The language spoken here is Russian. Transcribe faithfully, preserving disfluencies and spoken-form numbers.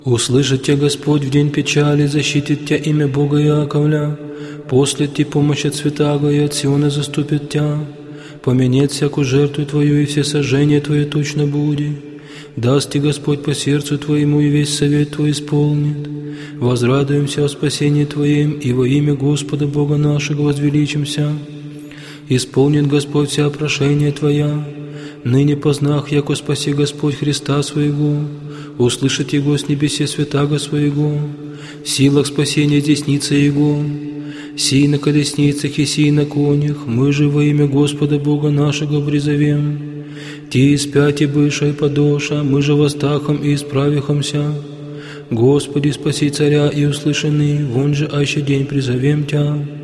Услышит Тебя Господь в день печали, защитит Тебя имя Бога Яковля, послет Тебе помощь от святаго и от Сиона заступит Тебя, поменет всякую жертву Твою и все сожжения Твои точно буди. Даст Тебе Господь по сердцу Твоему и весь совет Твой исполнит. Возрадуемся о спасении Твоем и во имя Господа Бога нашего возвеличимся. Исполнит Господь вся прошения Твоя. Ныне познах, яко спаси Господь Христа Своего, услышит Его с небесе святаго Своего, в силах спасения десницы Его, сей на колесницах и сей на конях, мы же во имя Господа Бога нашего призовем. Ти испяти быша и подоша, мы же восстахом и исправихомся. Господи, спаси царя и услышаны, вон же аще день призовем Тя.